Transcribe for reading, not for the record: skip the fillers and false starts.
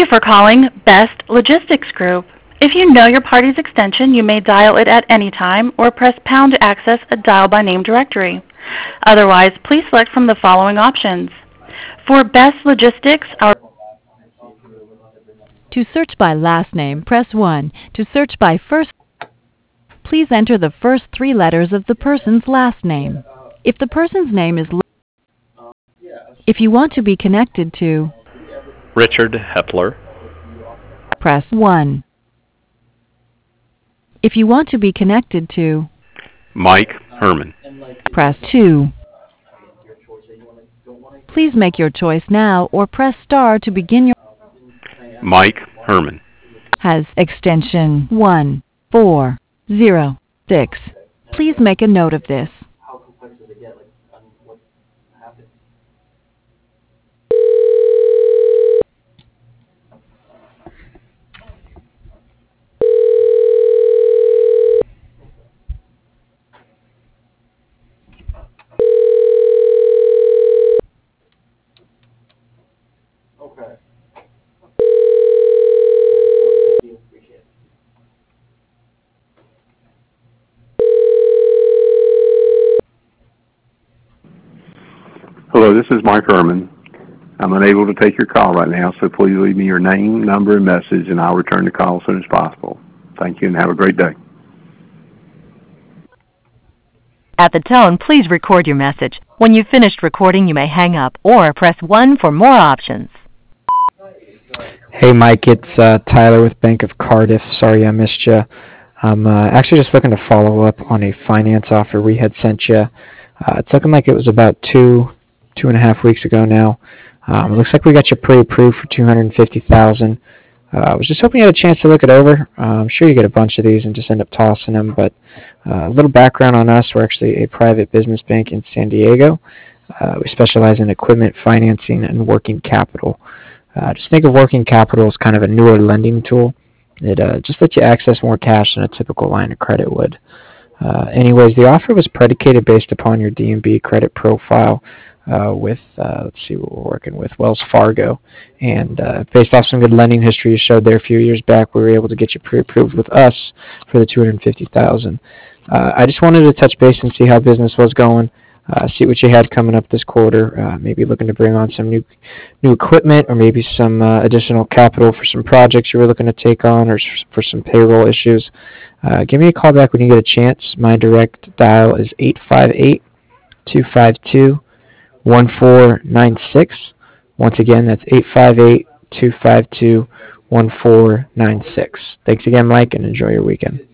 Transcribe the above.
you for calling Best Logistics Group. If you know your party's extension, you may dial it at any time or press pound to access a dial by name directory. Otherwise, please select from the following options. For Best Logistics, our To search by last name, press 1. To search by first, please enter the first 3 letters of the person's last name. If the person's name is if you want to be connected to, Richard Hepler. press 1. If you want to be connected to, Mike Herman. press 2. Please make your choice now or press star to begin your Mike Herman. has extension 1406. Please make a note of this. Hello, this is Mike Herman. I'm unable to take your call right now, so please leave me your name, number, and message, and I'll return the call as soon as possible. Thank you, and have a great day. At the tone, please record your message. When you've finished recording, you may hang up or press 1 for more options. Hey Mike, it's Tyler with Bank of Cardiff. Sorry I missed you. I'm actually just looking to follow up on a finance offer we had sent you. It's looking like it was about 2.5 weeks ago now. It looks like we got you pre-approved for $250,000. I was just hoping you had a chance to look it over. I'm sure you get a bunch of these and just end up tossing them, but a little background on us. We're actually a private business bank in San Diego. We specialize in equipment financing and working capital. Just think of working capital as kind of a newer lending tool. It just lets you access more cash than a typical line of credit would. Anyways, the offer was predicated based upon your D&B credit profile with, let's see what we're working with, Wells Fargo. And based off some good lending history you showed there a few years back, we were able to get you pre-approved with us for the $250,000. I just wanted to touch base and see how business was going, see what you had coming up this quarter, maybe looking to bring on some new equipment or maybe some additional capital for some projects you were looking to take on or for some payroll issues. Give me a call back when you get a chance. My direct dial is 858-252-1496. Once again, that's 858-252-1496. Thanks again, Mike, and enjoy your weekend.